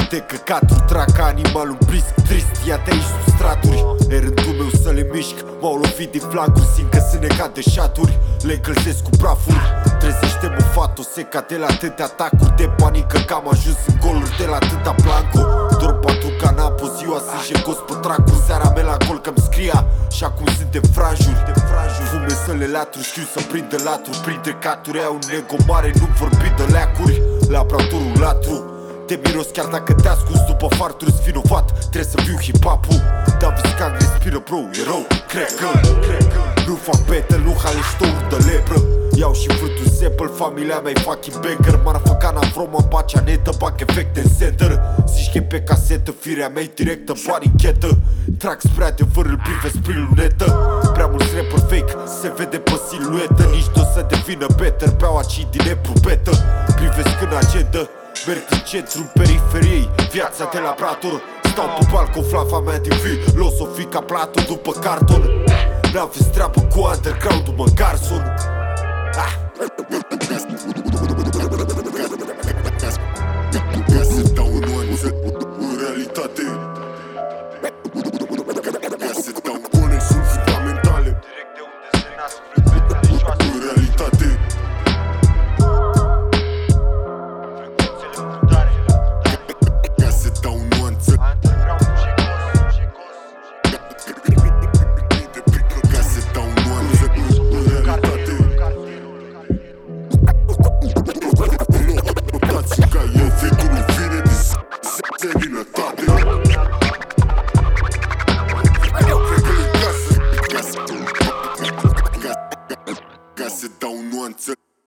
de căcaturi, trag ca animal un brisc trist, ia-te aici sub straturi. E rândul meu să le mișc, m-au lovit din flancuri, simt că sunt negat de șaturi, le încălzesc cu prafuri. Trezește-mă, fato, seca de la atâtea atacuri de panică, că am ajuns în goluri de la atâta planco. Dorm patru canapă, ziua sunt jegos pe tracuri, seara mea la gol că-mi scria și acum suntem franjuri. Fume să le latru, știu să prindă latru, printre caturi au un ego mare, nu vorbi de leacuri. Laboratorul latru, te miros chiar dacă te ascunzi după farturi-s vinovat, trebuie să viu hip-hop-ul. Davis Gang respiră, bro, e rău, cred că nu fac battle, nu haleștouri de lepră. Iau și frutul sample, familia mea-i fucking banger. Marafăcana vroma, pacea netă, bag efecte în center. Zici că e pe casetă, firea mea-i directă, bani închetă. Trag spre adevăr, îl privesc prin lunetă. Prea mulți rapper fake, se vede pe siluetă. Nici n-o să devină better, beau acid din eprobetă. Privesc în agenda, merg în centru, în periferiei, viața de laborator. Stau pe balcon, flava mea din filosofii ca Platon după carton. N-aveți treabă cu underground-ul, mă garson.